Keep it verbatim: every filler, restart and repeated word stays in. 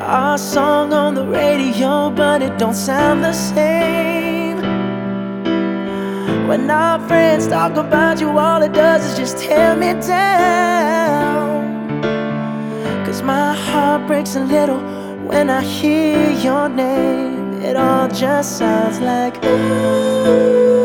our song on the radio, but it don't sound the same. When our friends talk about you, all it does is just tear me down. Cause my heart breaks a little when I hear your name. It all just sounds like ooh.